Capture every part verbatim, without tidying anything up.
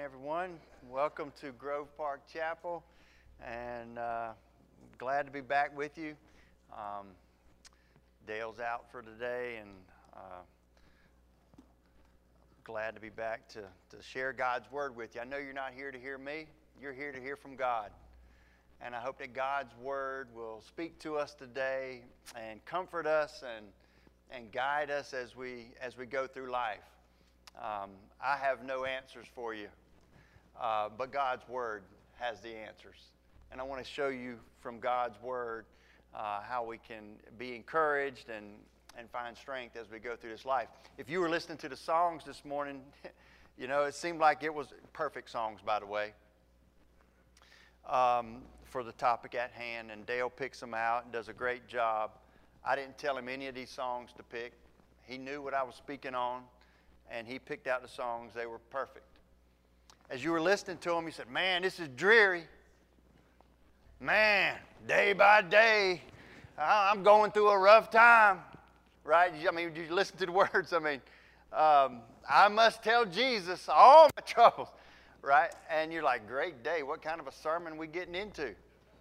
everyone. Welcome to Grove Park Chapel, and uh, glad to be back with you. Um, Dale's out for today, and uh, glad to be back to, to share God's Word with you. I know you're not here to hear me. You're here to hear from God. And I hope that God's Word will speak to us today and comfort us and, and guide us as we, as we go through life. Um, I have no answers for you, uh, but God's Word has the answers. And I want to show you from God's Word uh, how we can be encouraged and, and find strength as we go through this life. If you were listening to the songs this morning, you know, it seemed like it was perfect songs, by the way, um, for the topic at hand. And Dale picks them out and does a great job. I didn't tell him any of these songs to pick. He knew what I was speaking on, and he picked out the songs. They were perfect. As you were listening to them, you said, man, this is dreary. Man, day by day, I'm going through a rough time, right? I mean, you listen to the words. I mean, um, I must tell Jesus all my troubles, right? And you're like, great day. What kind of a sermon are we getting into?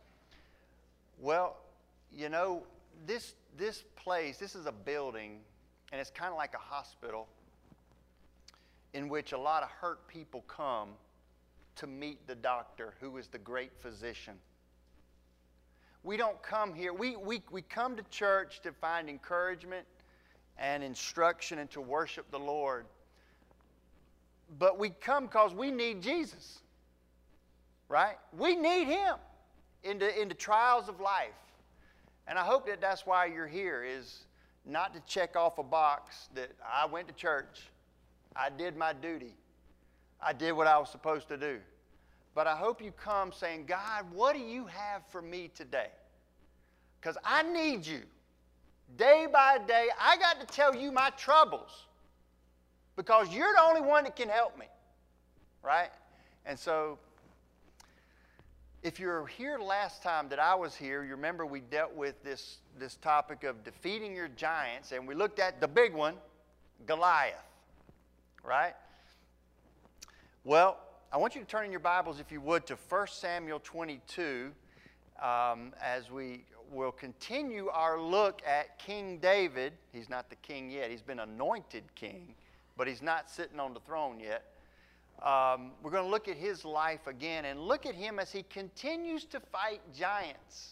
Well, you know, this, this place, this is a building, and it's kind of like a hospital, in which a lot of hurt people come to meet the doctor, who is the great physician. We don't come here. We, we, we come to church to find encouragement and instruction and to worship the Lord. But we come because we need Jesus, right? We need Him in the, in the trials of life. And I hope that that's why you're here, is not to check off a box that I went to church, I did my duty. I did what I was supposed to do. But I hope you come saying, God, what do you have for me today? Because I need you. Day by day, I got to tell you my troubles. Because you're the only one that can help me. Right? And so, if you're here last time that I was here, you remember we dealt with this, this topic of defeating your giants. And we looked at the big one, Goliath. Right? Well, I want you to turn in your Bibles, if you would, to First Samuel twenty-two, um, as we will continue our look at King David. He's not the king yet. He's been anointed king, but he's not sitting on the throne yet. Um, we're going to look at his life again and look at him as he continues to fight giants.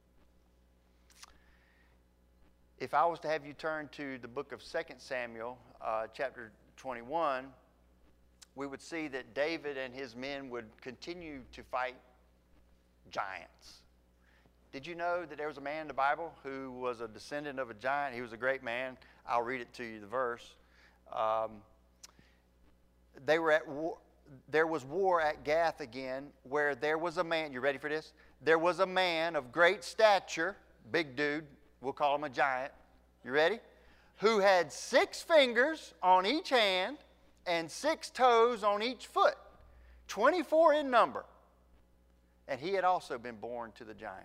If I was to have you turn to the book of Second Samuel, uh, chapter twenty-one, we would see that David and his men would continue to fight giants. Did you know that there was a man in the Bible who was a descendant of a giant? He was a great man. I'll read it to you, the verse. Um, they were at war. There was war at Gath again, where there was a man. You ready for this? There was a man of great stature, big dude. We'll call him a giant. You ready? Who had six fingers on each hand and six toes on each foot, twenty-four in number. And he had also been born to the giant.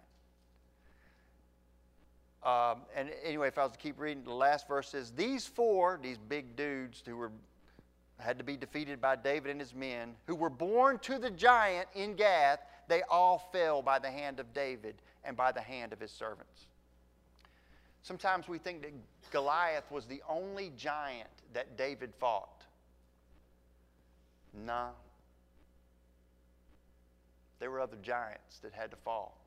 Um, and anyway, if I was to keep reading, the last verse says, these four, these big dudes who were had to be defeated by David and his men, who were born to the giant in Gath, they all fell by the hand of David and by the hand of his servants. Sometimes we think that Goliath was the only giant that David fought. No. There were other giants that had to fall.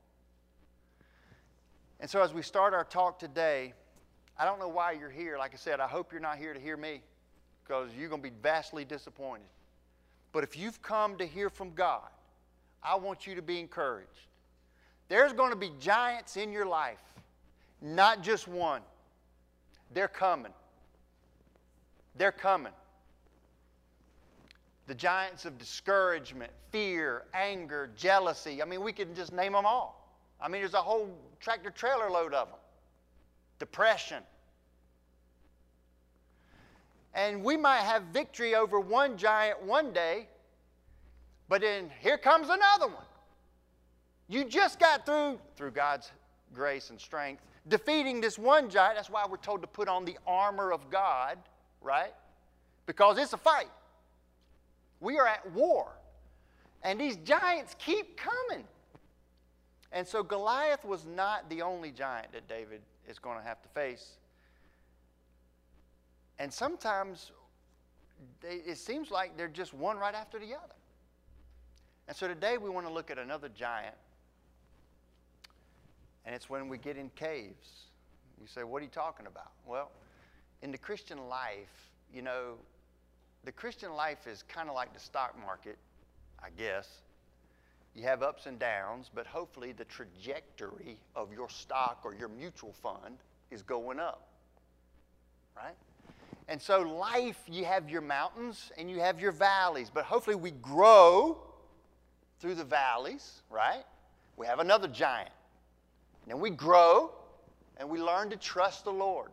And so as we start our talk today, I don't know why you're here. Like I said, I hope you're not here to hear me, because you're going to be vastly disappointed. But if you've come to hear from God, I want you to be encouraged. There's going to be giants in your life, not just one. They're coming. They're coming. The giants of discouragement, fear, anger, jealousy. I mean, we can just name them all. I mean, there's a whole tractor trailer load of them. Depression. And we might have victory over one giant one day, but then here comes another one. You just got through, through God's grace and strength, defeating this one giant. That's why we're told to put on the armor of God, right? Because it's a fight. We are at war. And these giants keep coming. And so Goliath was not the only giant that David is going to have to face. And sometimes they, it seems like they're just one right after the other. And so today we want to look at another giant. And it's when we get in caves. You say, what are you talking about? Well, in the Christian life, you know, the Christian life is kind of like the stock market, I guess. You have ups and downs, but hopefully the trajectory of your stock or your mutual fund is going up, right? And so life, you have your mountains and you have your valleys, but hopefully we grow through the valleys, right? We have another giant. And then we grow and we learn to trust the Lord.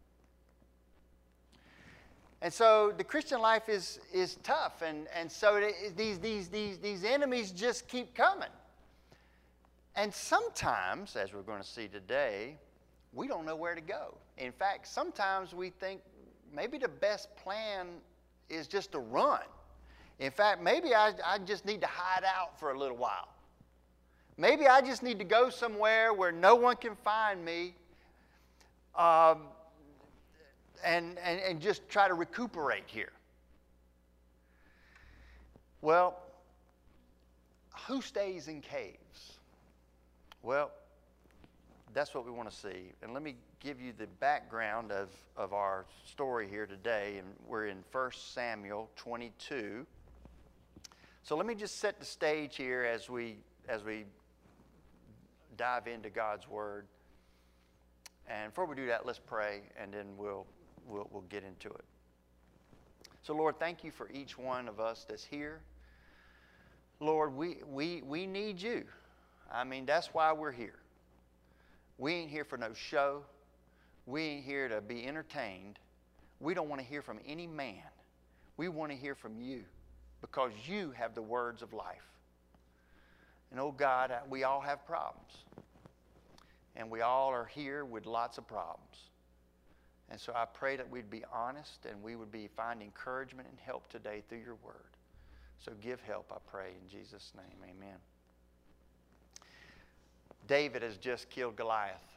And so the Christian life is, is tough, and, and so it, these, these, these, these enemies just keep coming. And sometimes, as we're going to see today, we don't know where to go. In fact, sometimes we think maybe the best plan is just to run. In fact, maybe I, I just need to hide out for a little while. Maybe I just need to go somewhere where no one can find me. Um, And, and, and just try to recuperate here. Well, who stays in caves? Well, that's what we want to see. And let me give you the background of, of our story here today. And we're in First Samuel twenty-two. So let me just set the stage here as we, as we dive into God's Word. And before we do that, let's pray, and then we'll We'll, we'll get into it. So, Lord, thank you for each one of us that's here. Lord, we, we, we need you. I mean, that's why we're here. We ain't here for no show. We ain't here to be entertained. We don't want to hear from any man. We want to hear from you because you have the words of life. And, oh, God, we all have problems. And we all are here with lots of problems. And so I pray that we'd be honest and we would be find encouragement and help today through your word. So give help, I pray, in Jesus' name. Amen. David has just killed Goliath.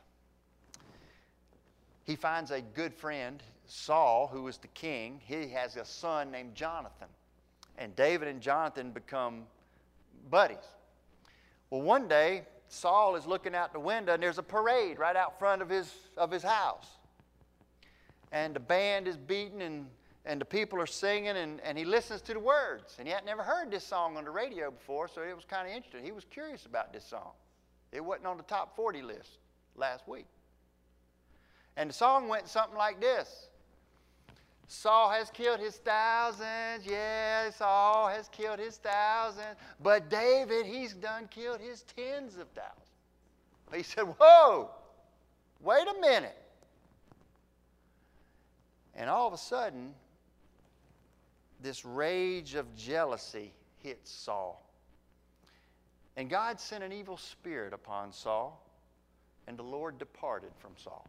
He finds a good friend, Saul, who is the king. He has a son named Jonathan. And David and Jonathan become buddies. Well, one day, Saul is looking out the window and there's a parade right out front of his, of his house. And the band is beating and, and the people are singing, and, and he listens to the words. And he had never heard this song on the radio before, so it was kind of interesting. He was curious about this song. It wasn't on the top forty list last week. And the song went something like this. Saul has killed his thousands, yeah, Saul has killed his thousands, but David, he's done killed his tens of thousands. He said, whoa, wait a minute. And all of a sudden, this rage of jealousy hits Saul. And God sent an evil spirit upon Saul, and the Lord departed from Saul.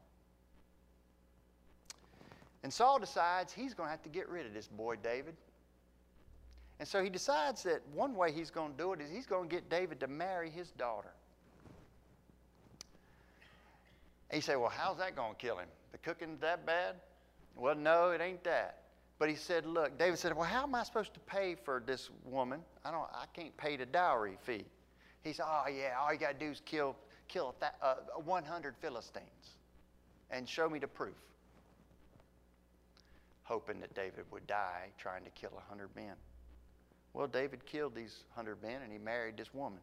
And Saul decides he's going to have to get rid of this boy David. And so he decides that one way he's going to do it is he's going to get David to marry his daughter. And you say, well, how's that going to kill him? The cooking's that bad? Well, no, it ain't that. But he said, look, David said, well, how am I supposed to pay for this woman? I don't, I can't pay the dowry fee. He said, oh, yeah, all you got to do is kill, kill uh, one hundred Philistines and show me the proof. Hoping that David would die trying to kill one hundred men. Well, David killed these one hundred men and he married this woman.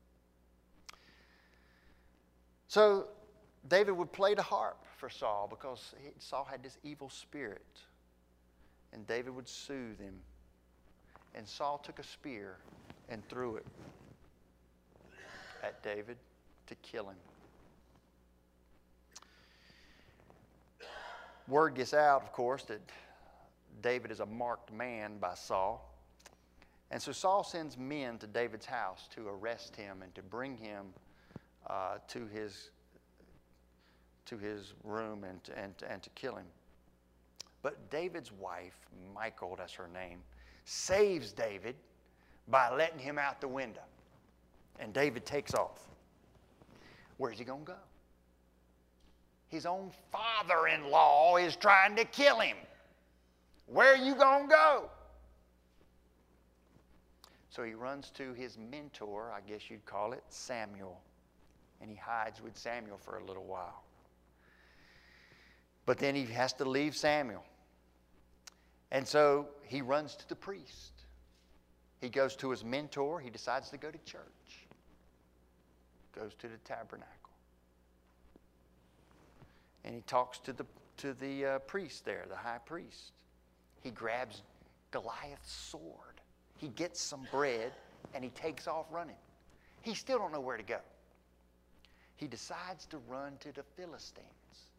So David would play the harp for Saul because he, Saul had this evil spirit. And David would soothe him. And Saul took a spear and threw it at David to kill him. Word gets out, of course, that David is a marked man by Saul. And so Saul sends men to David's house to arrest him and to bring him uh, to his to his room and to, and, and to kill him. But David's wife, Michal, that's her name, saves David by letting him out the window. And David takes off. Where's he going to go? His own father-in-law is trying to kill him. Where are you going to go? So he runs to his mentor, I guess you'd call it, Samuel. And he hides with Samuel for a little while. But then he has to leave Samuel. And so he runs to the priest. He goes to his mentor. He decides to go to church. Goes to the tabernacle. And he talks to the, to the uh, priest there, the high priest. He grabs Goliath's sword. He gets some bread, and he takes off running. He still don't know where to go. He decides to run to the Philistines.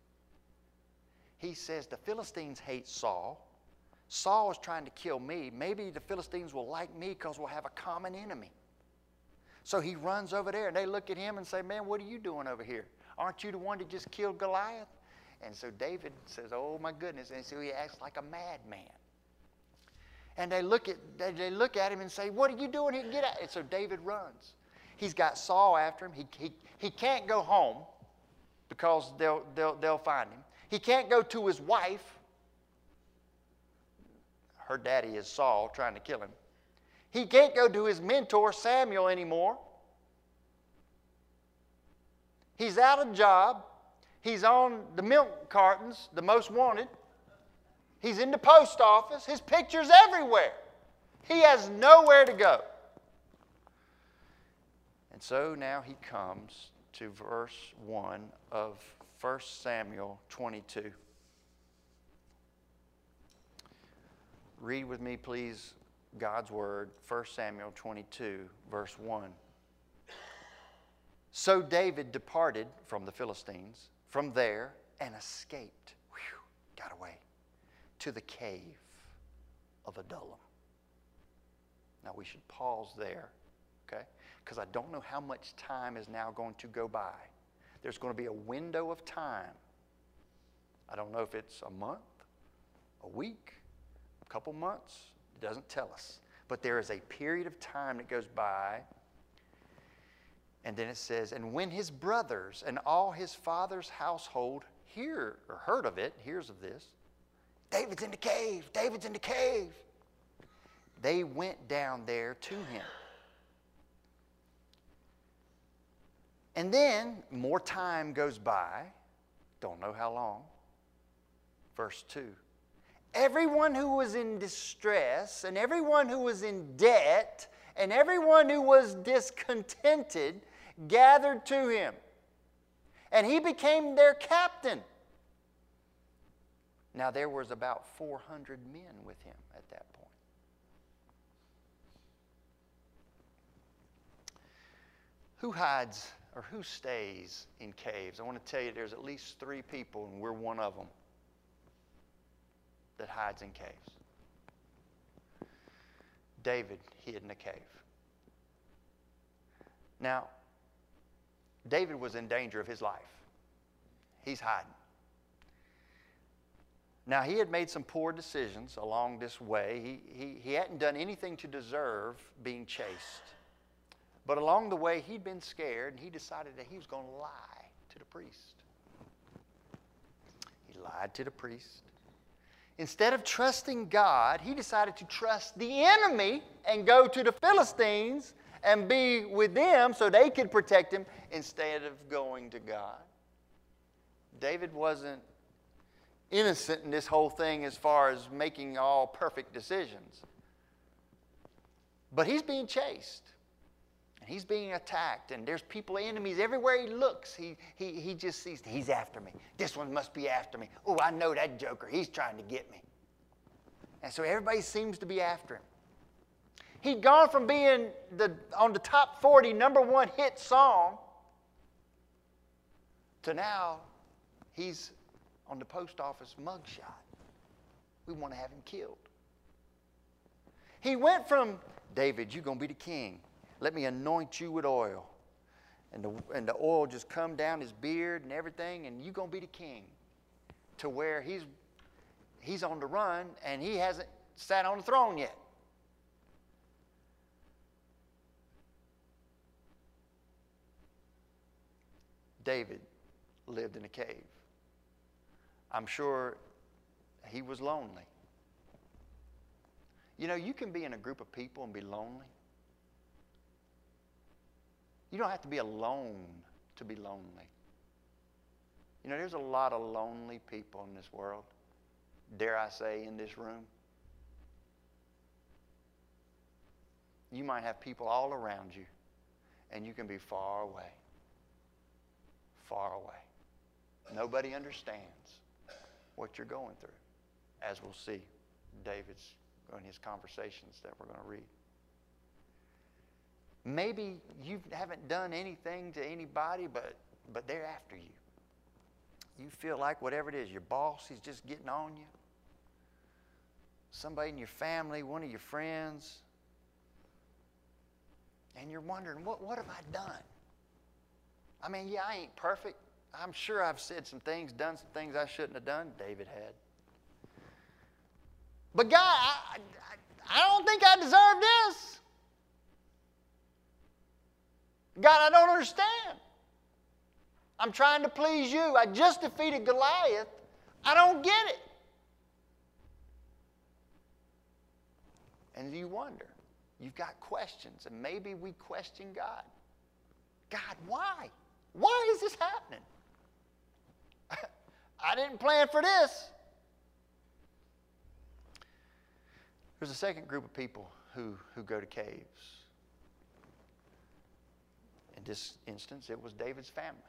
He says, the Philistines hate Saul. Saul is trying to kill me. Maybe the Philistines will like me because we'll have a common enemy. So he runs over there, and they look at him and say, man, what are you doing over here? Aren't you the one that just killed Goliath? And so David says, oh, my goodness. And so he acts like a madman. And they look at, they, they look at him and say, what are you doing here? Get out. And so David runs. He's got Saul after him. He, he, he can't go home because they'll, they'll, they'll find him. He can't go to his wife. Her daddy is Saul, trying to kill him. He can't go to his mentor, Samuel, anymore. He's out of job. He's on the milk cartons, the most wanted. He's in the post office. His picture's everywhere. He has nowhere to go. And so now he comes to verse one of First Samuel twenty-two. Read with me, please, God's word, First Samuel twenty-two, verse one. So David departed from the Philistines, from there, and escaped, whew, got away, to the cave of Adullam. Now we should pause there, okay? Because I don't know how much time is now going to go by. There's going to be a window of time. I don't know if it's a month, a week, a couple months. It doesn't tell us. But there is a period of time that goes by. And then it says, and when his brothers and all his father's household hear or heard of it, hears of this, David's in the cave, David's in the cave. They went down there to him. And then more time goes by, don't know how long. Verse two. Everyone who was in distress and everyone who was in debt and everyone who was discontented gathered to him. And he became their captain. Now there was about four hundred men with him at that point. Who hides or who stays in caves? I want to tell you there's at least three people, and we're one of them, that hides in caves. David hid in a cave. Now, David was in danger of his life. He's hiding. Now, he had made some poor decisions along this way. He, he, he hadn't done anything to deserve being chased. But along the way, he'd been scared, and he decided that he was going to lie to the priest. He lied to the priest. Instead of trusting God, he decided to trust the enemy and go to the Philistines and be with them so they could protect him instead of going to God. David wasn't innocent in this whole thing as far as making all perfect decisions. But he's being chased. And he's being attacked. And there's people, enemies, everywhere he looks. He, he, he just sees, he's after me. This one must be after me. Oh, I know that joker. He's trying to get me. And so everybody seems to be after him. He'd gone from being the, on the top forty number one hit song to now he's on the post office mugshot. We want to have him killed. He went from, David, you're going to be the king. Let me anoint you with oil. And the, and the oil just come down his beard and everything, and you're going to be the king. To where he's, he's on the run, and he hasn't sat on the throne yet. David lived in a cave. I'm sure he was lonely. You know, you can be in a group of people and be lonely. You don't have to be alone to be lonely. You know, there's a lot of lonely people in this world. Dare I say, in this room. You might have people all around you, and you can be far away. Far away. Nobody understands what you're going through, as we'll see David's in his conversations that we're going to read. Maybe you haven't done anything to anybody, but, but they're after you. You feel like whatever it is, your boss is just getting on you. Somebody in your family, one of your friends. And you're wondering, what, what have I done? I mean, yeah, I ain't perfect. I'm sure I've said some things, done some things I shouldn't have done. David had. But God, I, I, I don't think I deserve this. God, I don't understand. I'm trying to please you. I just defeated Goliath. I don't get it. And you wonder. You've got questions, and maybe we question God. God, why? Why is this happening? I didn't plan for this. There's a second group of people who, who go to caves. In this instance, it was David's family.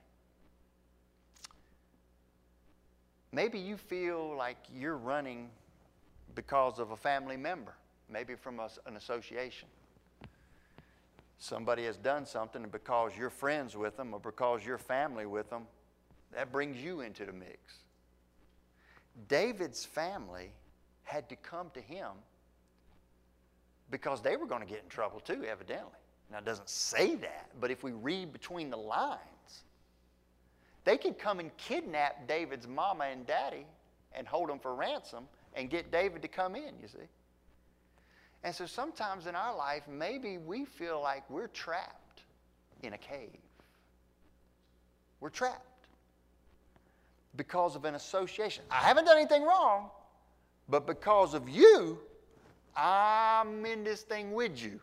Maybe you feel like you're running because of a family member. Maybe from a, an association. Somebody has done something, and because you're friends with them or because you're family with them, that brings you into the mix. David's family had to come to him because they were going to get in trouble too, evidently. Now, it doesn't say that, but if we read between the lines, they could come and kidnap David's mama and daddy and hold them for ransom and get David to come in, you see. And so sometimes in our life, maybe we feel like we're trapped in a cave. We're trapped because of an association. I haven't done anything wrong, but because of you, I'm in this thing with you.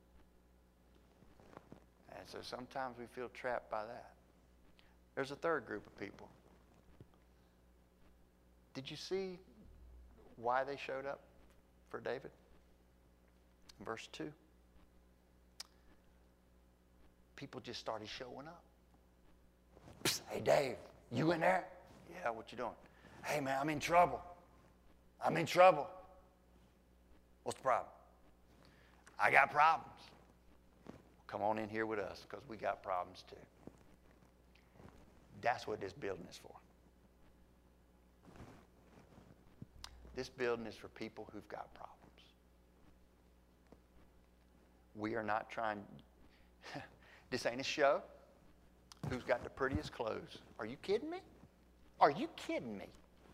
And so sometimes we feel trapped by that. There's a third group of people. Did you see why they showed up for David? Verse two. People just started showing up. Psst, hey, Dave, you in there? Yeah, what you doing? Hey, man, I'm in trouble. I'm in trouble. What's the problem? I got problems. Come on in here with us because we got problems too. That's what this building is for. This building is for people who've got problems. We are not trying, this ain't a show. Who's got the prettiest clothes? Are you kidding me? Are you kidding me?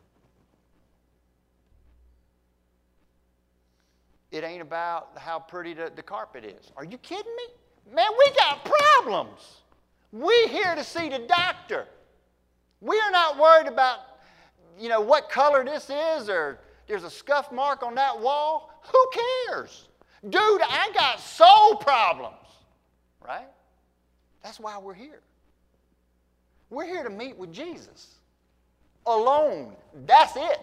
It ain't about how pretty the, the carpet is. Are you kidding me? Man, we got problems. We're here to see the doctor. We are not worried about, you know, what color this is or there's a scuff mark on that wall. Who cares? Dude, I got soul problems, right? That's why we're here. We're here to meet with Jesus. Alone. That's it.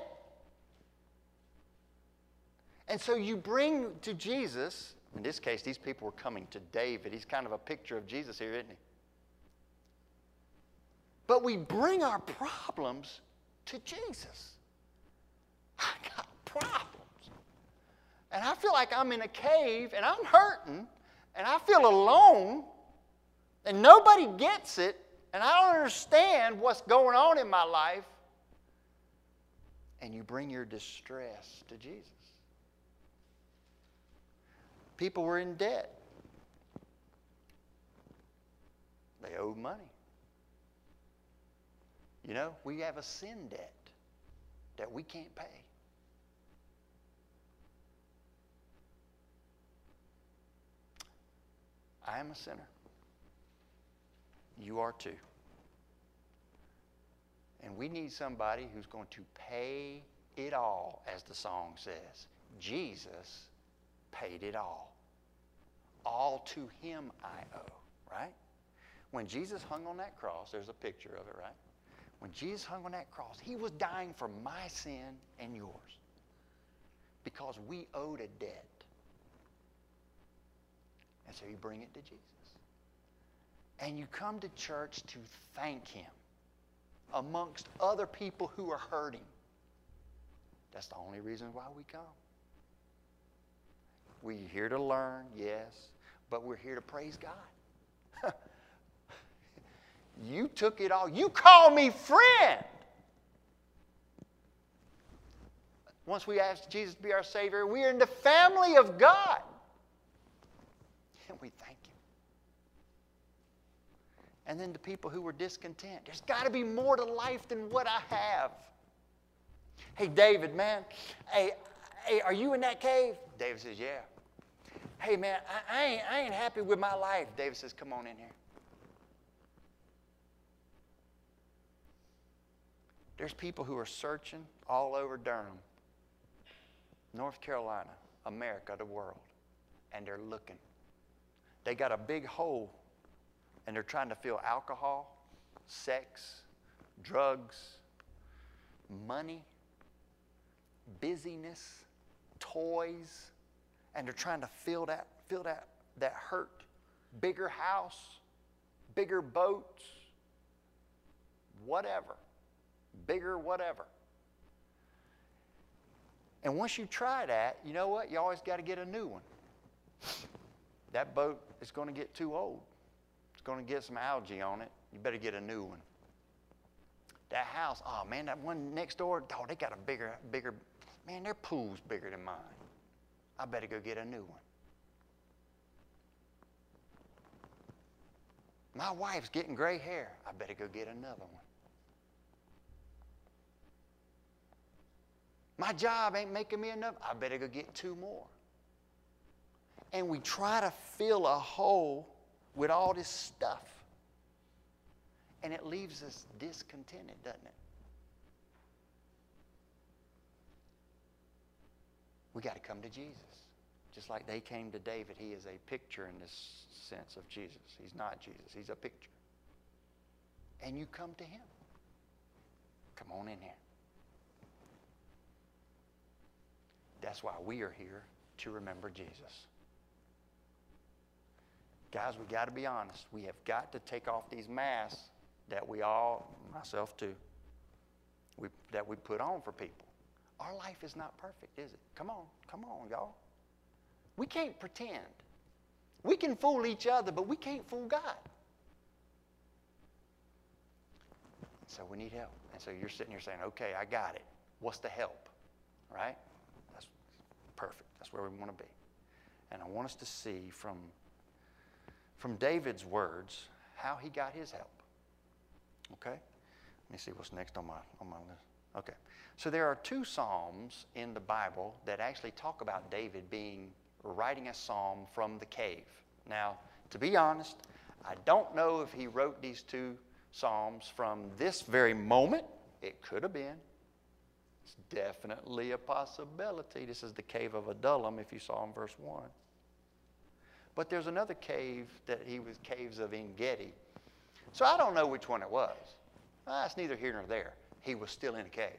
And so you bring to Jesus, in this case, these people were coming to David. He's kind of a picture of Jesus here, isn't he? But we bring our problems to Jesus. I got problems. And I feel like I'm in a cave and I'm hurting and I feel alone and nobody gets it and I don't understand what's going on in my life. And you bring your distress to Jesus. People were in debt. They owed money. You know, we have a sin debt that we can't pay. I am a sinner. You are too. And we need somebody who's going to pay it all, as the song says. Jesus paid it all. All to him I owe, right? When Jesus hung on that cross, there's a picture of it, right? When Jesus hung on that cross, he was dying for my sin and yours because we owed a debt. And so you bring it to Jesus. And you come to church to thank him amongst other people who are hurting. That's the only reason why we come. We're here to learn, yes, but we're here to praise God. You took it all. You call me friend. Once we ask Jesus to be our Savior, we are in the family of God. And we thank him. And then the people who were discontent. There's got to be more to life than what I have. Hey, David, man. Hey, hey, are you in that cave? David says, yeah. Hey, man, I, I, ain't, I ain't happy with my life. David says, come on in here. There's people who are searching all over Durham, North Carolina, America, the world, and they're looking. They got a big hole, and they're trying to fill alcohol, sex, drugs, money, busyness, toys, and they're trying to fill that, fill that, that hurt. Bigger house, bigger boats, whatever. Bigger whatever. And once you try that, you know what? You always got to get a new one. That boat is going to get too old. It's going to get some algae on it. You better get a new one. That house, oh man, that one next door, oh, they got a bigger, bigger, man, their pool's bigger than mine. I better go get a new one. My wife's getting gray hair. I better go get another one. My job ain't making me enough. I better go get two more. And we try to fill a hole with all this stuff. And it leaves us discontented, doesn't it? We got to come to Jesus. Just like they came to David, he is a picture in this sense of Jesus. He's not Jesus. He's a picture. And you come to him. Come on in here. That's why we are here, to remember Jesus. Guys, we got to be honest. We have got to take off these masks that we all, myself too, we, that we put on for people. Our life is not perfect, is it? Come on, come on, y'all. We can't pretend. We can fool each other, but we can't fool God. So we need help. And so you're sitting here saying, okay, I got it. What's the help? Right? That's perfect. That's where we want to be. And I want us to see from, from David's words how he got his help. Okay? Let me see what's next on my, on my list. Okay. So there are two psalms in the Bible that actually talk about David being writing a psalm from the cave. Now, to be honest, I don't know if he wrote these two psalms from this very moment. It could have been. It's definitely a possibility. This is the cave of Adullam, if you saw in verse one. But there's another cave that he was, caves of En-Gedi. So I don't know which one it was. Ah, it's neither here nor there. He was still in a cave.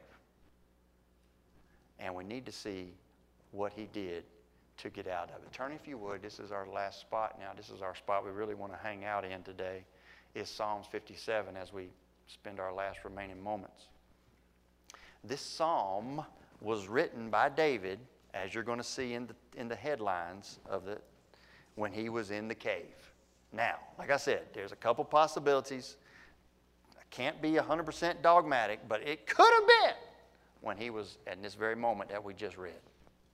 And we need to see what he did to get out of it. Turn, if you would. This is our last spot now. This is our spot we really want to hang out in today. Is Psalms fifty-seven as we spend our last remaining moments. This psalm was written by David, as you're going to see in the, in the headlines of the, when he was in the cave. Now, like I said, there's a couple possibilities. I can't be one hundred percent dogmatic, but it could have been when he was at this very moment that we just read.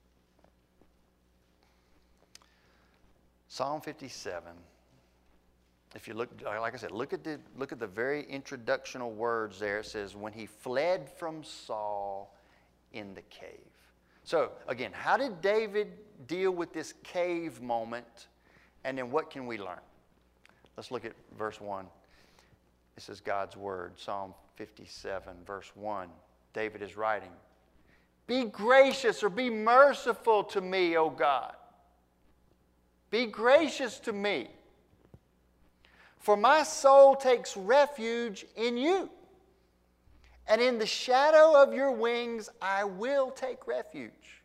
Psalm fifty-seven. If you look, like I said, look at the look at the very introductional words there. It says, when he fled from Saul in the cave. So, again, how did David deal with this cave moment? And then what can we learn? Let's look at verse one. This is God's word, Psalm fifty-seven, verse one. David is writing, "Be gracious or be merciful to me, O God. Be gracious to me, for my soul takes refuge in you. And in the shadow of your wings I will take refuge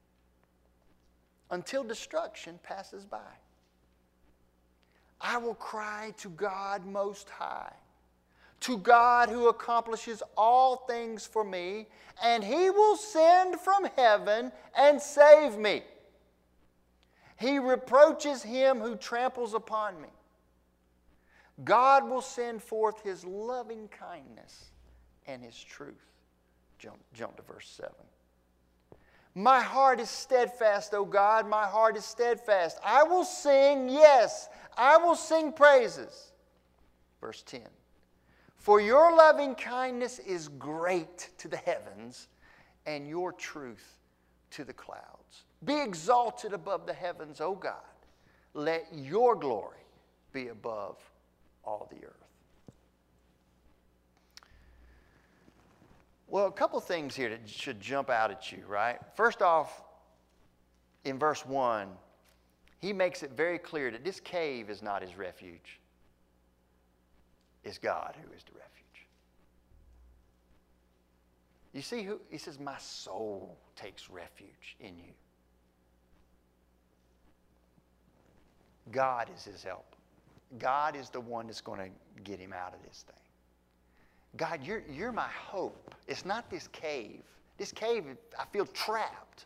until destruction passes by. I will cry to God Most High, to God who accomplishes all things for me, and He will send from heaven and save me. He reproaches him who tramples upon me. God will send forth His loving kindness and His truth." Jump, jump to verse seven. "My heart is steadfast, O God, my heart is steadfast. I will sing, yes, I will sing praises." Verse ten. "For your loving kindness is great to the heavens, and your truth to the clouds. Be exalted above the heavens, O God. Let your glory be above all the earth." Well, a couple things here that should jump out at you, right? First off, in verse one, he makes it very clear that this cave is not his refuge. It's God who is the refuge. You see, who he says, "My soul takes refuge in you." God is his help. God is the one that's going to get him out of this thing. God, you're, you're my hope. It's not this cave. This cave, I feel trapped.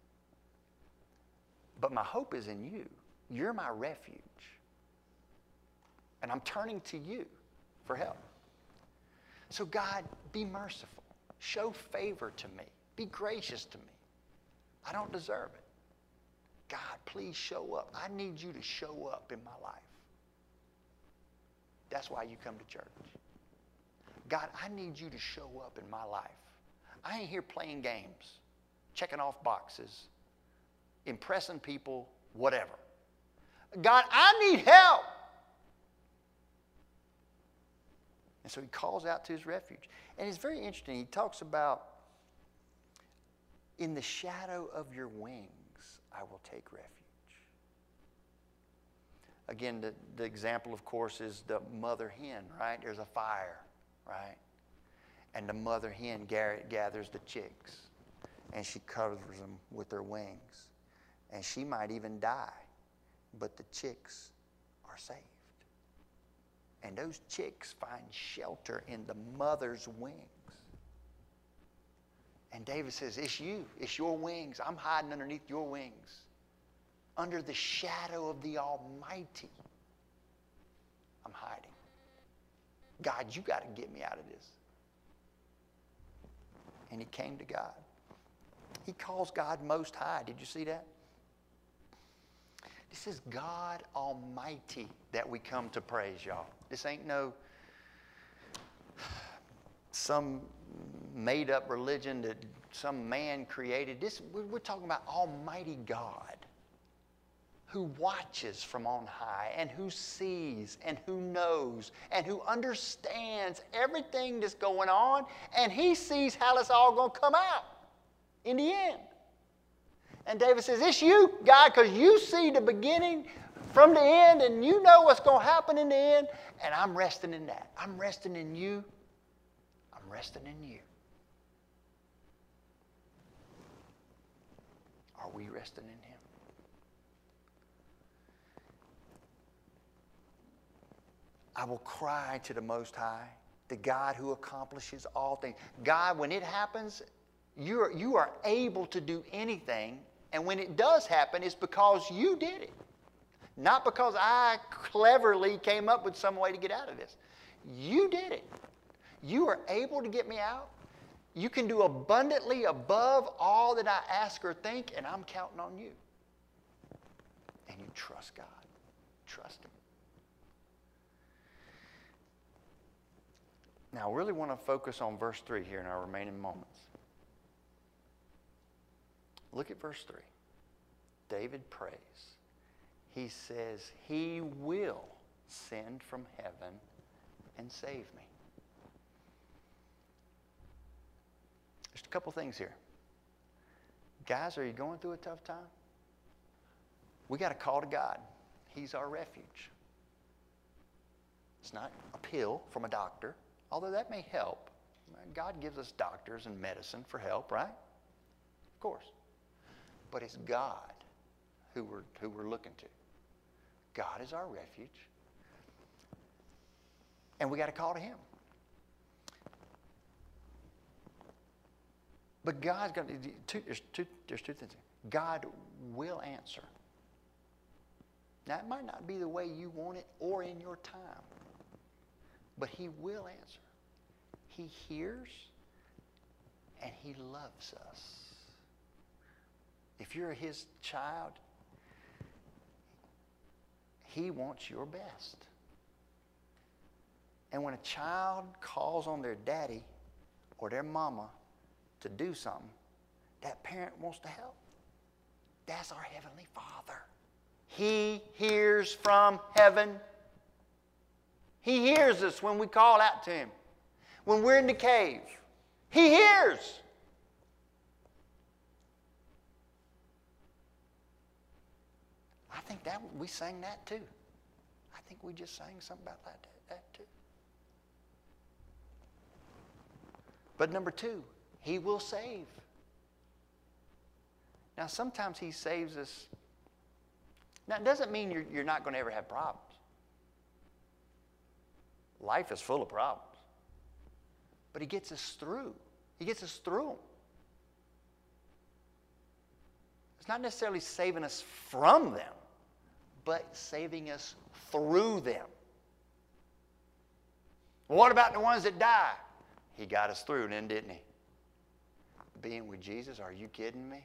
But my hope is in you. You're my refuge. And I'm turning to you for help. So God, be merciful. Show favor to me. Be gracious to me. I don't deserve it. God, please show up. I need you to show up in my life. That's why you come to church. God, I need you to show up in my life. I ain't here playing games, checking off boxes, impressing people, whatever. God, I need help. And so he calls out to his refuge. And it's very interesting. He talks about, "In the shadow of your wings I will take refuge." Again, the, the example, of course, is the mother hen, right? There's a fire, right? And the mother hen gathers the chicks, and she covers them with her wings. And she might even die, but the chicks are saved. And those chicks find shelter in the mother's wings. And David says, "It's you. It's your wings. I'm hiding underneath your wings. Under the shadow of the Almighty, I'm hiding. God, you got to get me out of this." And he came to God. He calls God Most High. Did you see that? This is God Almighty that we come to praise, y'all. This ain't no some made-up religion that some man created. This, we're talking about Almighty God, who watches from on high and who sees and who knows and who understands everything that's going on, and he sees how it's all going to come out in the end. And David says, "It's you, God, because you see the beginning from the end, and you know what's going to happen in the end, and I'm resting in that. I'm resting in you. I'm resting in you." Are we resting in him? "I will cry to the Most High, the God who accomplishes all things." God, when it happens, you are, you are able to do anything. And when it does happen, it's because you did it. Not because I cleverly came up with some way to get out of this. You did it. You are able to get me out. You can do abundantly above all that I ask or think, and I'm counting on you. And you trust God. Trust him. Now, I really want to focus on verse three here in our remaining moments. Look at verse three. David prays. He says, "He will send from heaven and save me. Just a couple things here. Guys, are you going through a tough time? We got to call to God. He's our refuge. It's not a pill from a doctor, although that may help. God gives us doctors and medicine for help, right? Of course. But it's God who we're, who we're looking to. God is our refuge. And we got to call to Him. But God's going to, there's two, there's two things. God will answer. Now, it might not be the way you want it or in your time, but He will answer. He hears and He loves us. If you're His child, He wants your best. And when a child calls on their daddy or their mama to do something, that parent wants to help. That's our Heavenly Father. He hears from heaven. He hears us when we call out to Him. When we're in the cave, He hears. I think that we sang that too. I think we just sang something about that, that too. But number two, He will save. Now, sometimes He saves us. Now, it doesn't mean you're, you're not going to ever have problems. Life is full of problems. But He gets us through. He gets us through them. It's not necessarily saving us from them, but saving us through them. What about the ones that die? He got us through then, didn't He? Being with Jesus, are you kidding me?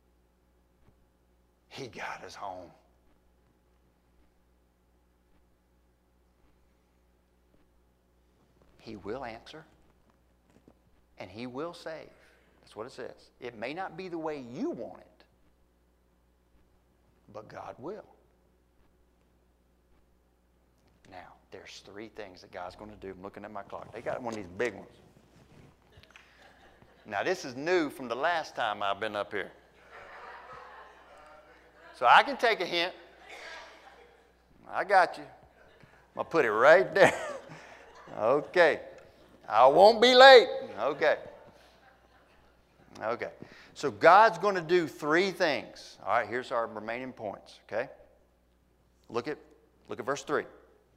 He got us home. He will answer, and He will save. That's what it says. It may not be the way you want it, but God will. Now, there's three things that God's going to do. I'm looking at my clock. They got one of these big ones. Now, this is new from the last time I've been up here. So I can take a hint. I got you. I'm going to put it right there. Okay. I won't be late. Okay. Okay. So God's going to do three things. All right, here's our remaining points, okay? Look at, look at verse three.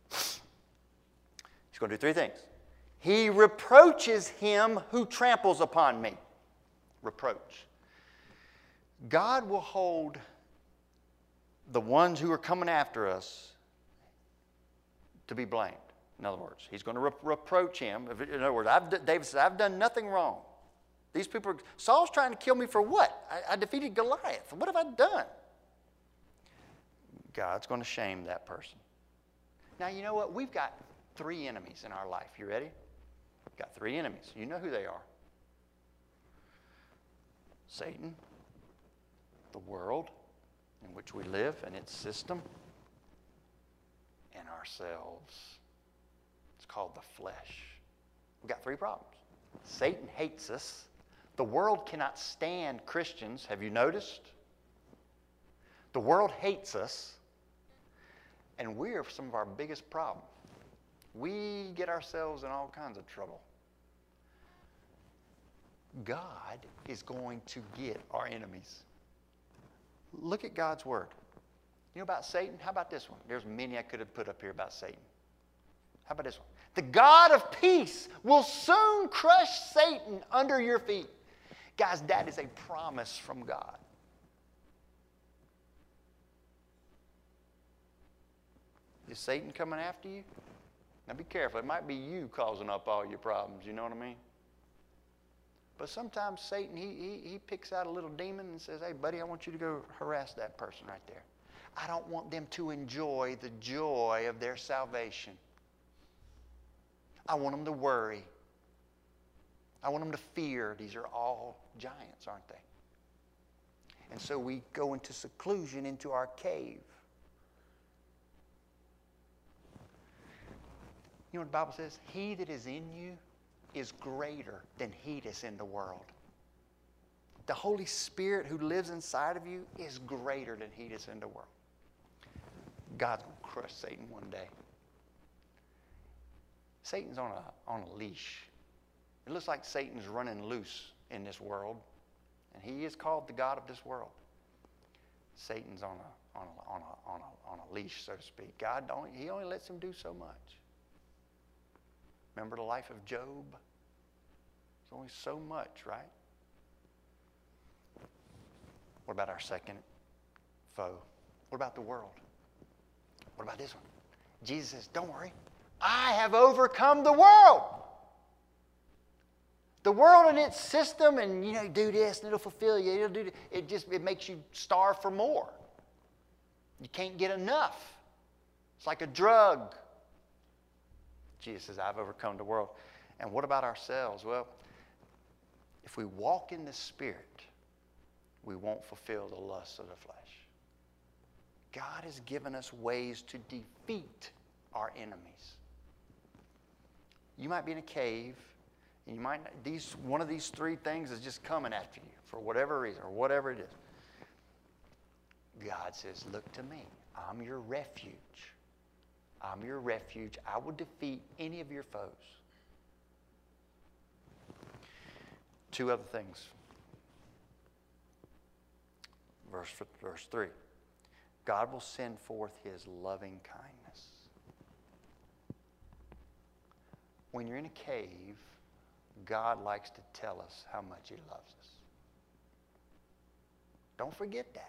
He's going to do three things. He reproaches him who tramples upon me. Reproach. God will hold the ones who are coming after us to be blamed. In other words, He's going to re- reproach him. In other words, I've, David says, I've done nothing wrong. These people, are, Saul's trying to kill me for what? I, I defeated Goliath. What have I done? God's going to shame that person. Now, you know what? We've got three enemies in our life. You ready? We've got three enemies. You know who they are. Satan, the world in which we live and its system, and ourselves. It's called the flesh. We've got three problems. Satan hates us. The world cannot stand Christians. Have you noticed? The world hates us, and we're some of our biggest problems. We get ourselves in all kinds of trouble. God is going to get our enemies. Look at God's word. You know about Satan? How about this one? There's many I could have put up here about Satan. How about this one? The God of peace will soon crush Satan under your feet. Guys, that is a promise from God. Is Satan coming after you? Now be careful. It might be you causing up all your problems. You know what I mean? But sometimes Satan, he, he, he picks out a little demon and says, hey, buddy, I want you to go harass that person right there. I don't want them to enjoy the joy of their salvation. I want them to worry. I want them to fear. These are all giants, aren't they? And so we go into seclusion, into our cave. You know what the Bible says? He that is in you is greater than he that's in the world. The Holy Spirit who lives inside of you is greater than he that's in the world. God's going to crush Satan one day. Satan's on a, on a leash. It looks like Satan's running loose in this world. And he is called the God of this world. Satan's on a, on a, on a, on a, on a leash, so to speak. God, only, he only lets him do so much. Remember the life of Job? There's only so much, right? What about our second foe? What about the world? What about this one? Jesus says, don't worry. I have overcome the world. The world and its system, and you know, do this and it'll fulfill you. It'll do it. Just it makes you starve for more. You can't get enough. It's like a drug. Jesus says, I've overcome the world. And what about ourselves? Well, if we walk in the Spirit, we won't fulfill the lusts of the flesh. God has given us ways to defeat our enemies. You might be in a cave, and you might not, these one of these three things is just coming after you for whatever reason or whatever it is. God says, look to me. I'm your refuge. I'm your refuge. I will defeat any of your foes. Two other things. Verse, verse three. God will send forth his loving kindness. When you're in a cave, God likes to tell us how much he loves us. Don't forget that.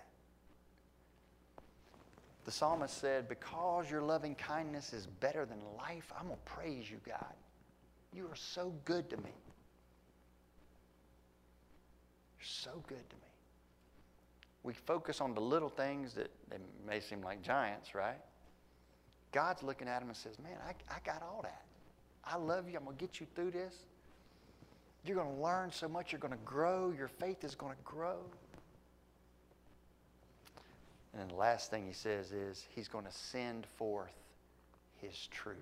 The psalmist said, because your loving kindness is better than life, I'm going to praise you, God. You are so good to me. You're so good to me. We focus on the little things that they may seem like giants, right? God's looking at them and says, man, I, I got all that. I love you. I'm going to get you through this. You're going to learn so much. You're going to grow. Your faith is going to grow. And then the last thing he says is he's going to send forth his truth.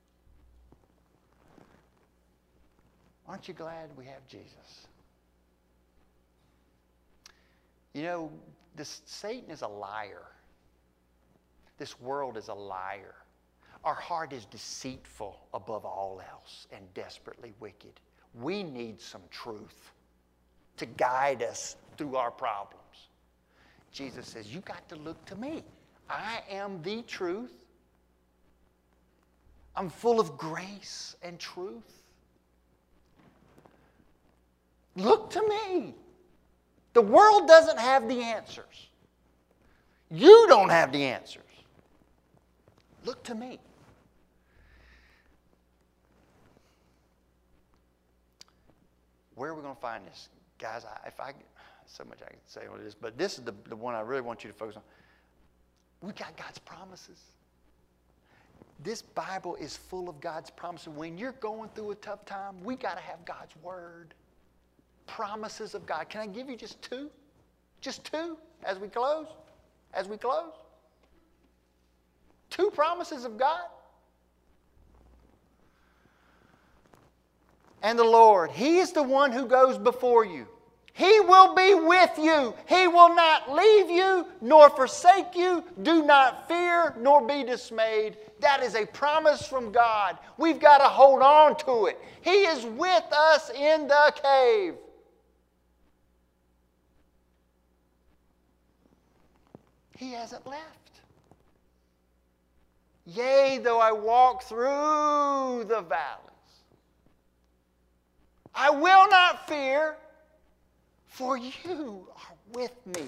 Aren't you glad we have Jesus? You know, this Satan is a liar. This world is a liar. Our heart is deceitful above all else and desperately wicked. We need some truth to guide us through our problems. Jesus says, you got to look to me. I am the truth. I'm full of grace and truth. Look to me. The world doesn't have the answers. You don't have the answers. Look to me. Where are we going to find this? Guys, I, if I, so much I can say on this, but this is the, the one I really want you to focus on. We got God's promises. This Bible is full of God's promises. When you're going through a tough time, we got to have God's word. Promises of God. Can I give you just two? Just two as we close? As we close? Two promises of God. And the Lord, he is the one who goes before you. He will be with you. He will not leave you nor forsake you. Do not fear nor be dismayed. That is a promise from God. We've got to hold on to it. He is with us in the cave. He hasn't left. Yea, though I walk through the valleys, I will not fear, for you are with me.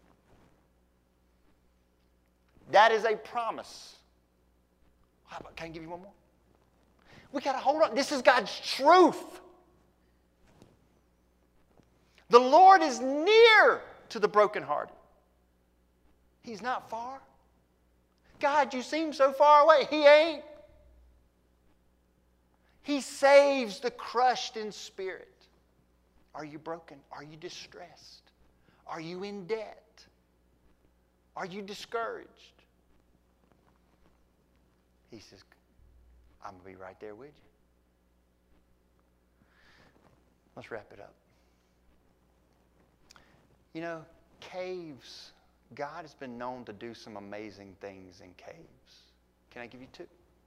That is a promise. How about, can I give you one more? We got to hold on. This is God's truth. The Lord is near to the brokenhearted. He's not far. God, you seem so far away. He ain't. He saves the crushed in spirit. Are you broken? Are you distressed? Are you in debt? Are you discouraged? He says, I'm going to be right there with you. Let's wrap it up. You know, caves, God has been known to do some amazing things in caves. Can I give you two?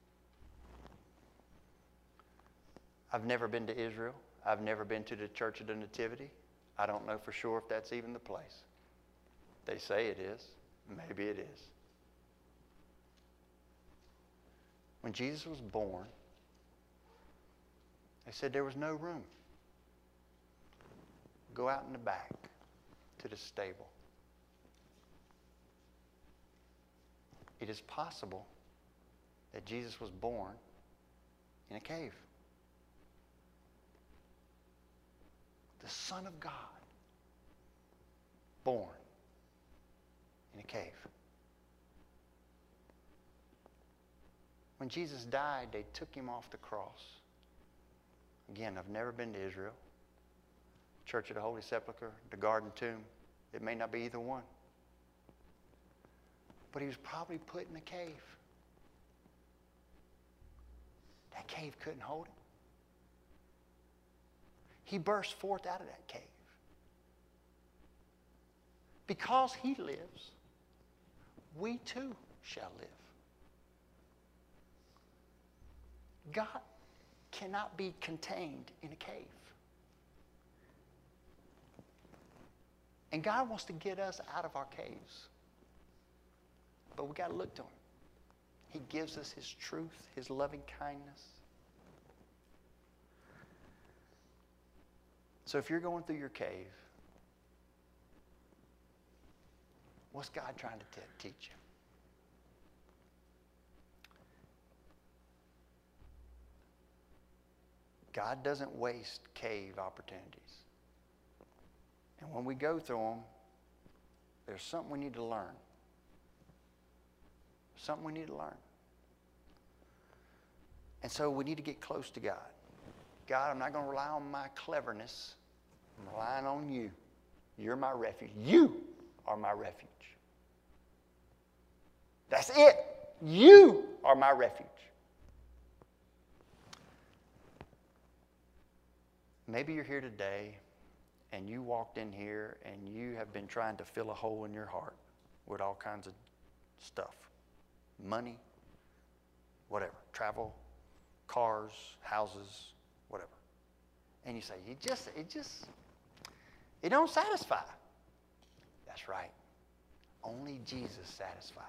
I've never been to Israel. I've never been to the Church of the Nativity. I don't know for sure if that's even the place. They say it is. Maybe it is. When Jesus was born, they said there was no room. Go out in the back to the stable. It is possible that Jesus was born in a cave. The Son of God, born in a cave. When Jesus died, they took him off the cross. Again, I've never been to Israel. Church of the Holy Sepulchre, the Garden Tomb. It may not be either one. But he was probably put in a cave. That cave couldn't hold him. He burst forth out of that cave. Because he lives, we too shall live. God cannot be contained in a cave. And God wants to get us out of our caves. But we got to look to him. He gives us his truth, his loving kindness. So if you're going through your cave, what's God trying to t- teach you? God doesn't waste cave opportunities. And when we go through them, there's something we need to learn. Something we need to learn. And so we need to get close to God. God, I'm not going to rely on my cleverness. I'm relying on you. You're my refuge. You are my refuge. That's it. You are my refuge. Maybe you're here today and you walked in here and you have been trying to fill a hole in your heart with all kinds of stuff. Money, whatever. Travel, cars, houses, whatever. And you say, it just, it just, it don't satisfy. That's right. Only Jesus satisfies.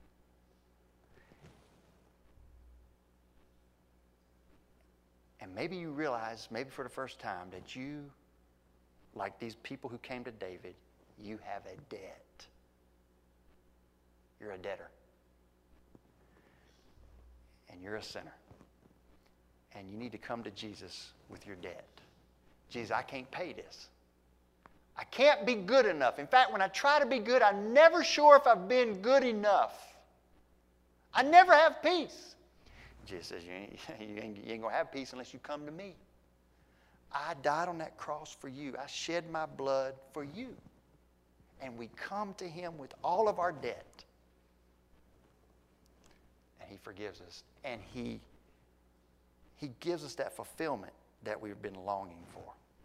And maybe you realize, maybe for the first time, that you, like these people who came to David, you have a debt. You're a debtor. And you're a sinner. And you need to come to Jesus with your debt. Jesus, I can't pay this. I can't be good enough. In fact, when I try to be good, I'm never sure if I've been good enough. I never have peace. Jesus says, you ain't, you ain't, you ain't going to have peace unless you come to me. I died on that cross for you. I shed my blood for you. And we come to him with all of our debt. And he forgives us. And he, he gives us that fulfillment that we've been longing for.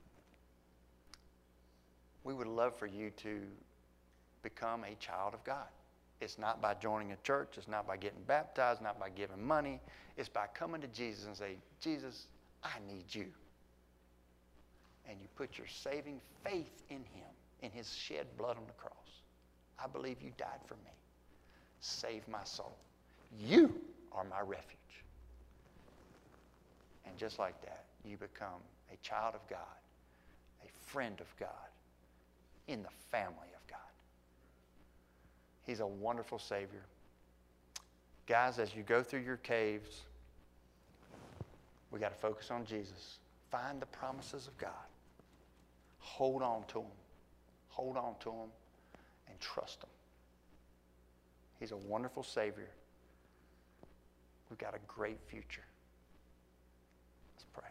We would love for you to become a child of God. It's not by joining a church. It's not by getting baptized, not by giving money. It's by coming to Jesus and say, Jesus, I need you. And you put your saving faith in him, in his shed blood on the cross. I believe you died for me. Save my soul. You are my refuge. And just like that, you become a child of God, a friend of God, in the family of God. He's a wonderful Savior. Guys, as you go through your caves, we got to focus on Jesus. Find the promises of God. Hold on to them. Hold on to them and trust him. He's a wonderful Savior. We've got a great future. Let's pray.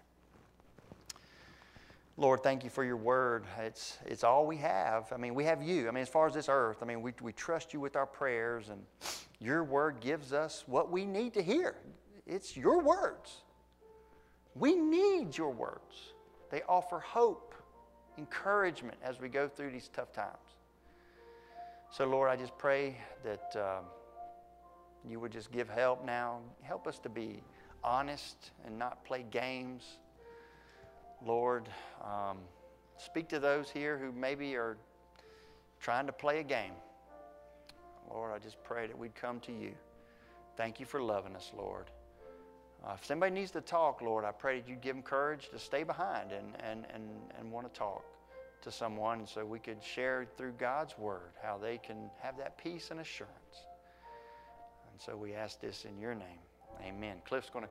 Lord, thank you for your word. It's, it's all we have. I mean, we have you. I mean, as far as this earth, I mean, we, we trust you with our prayers, and your word gives us what we need to hear. It's your words. We need your words. They offer hope, encouragement as we go through these tough times. So, Lord, I just pray that um, you would just give help now. Help us to be honest and not play games. Lord, um, speak to those here who maybe are trying to play a game. Lord, I just pray that we'd come to you. Thank you for loving us, Lord. Uh, if somebody needs to talk, Lord, I pray that you'd give them courage to stay behind and, and, and, and want to talk to someone so we could share through God's Word how they can have that peace and assurance. And so we ask this in your name. Amen. Cliff's going to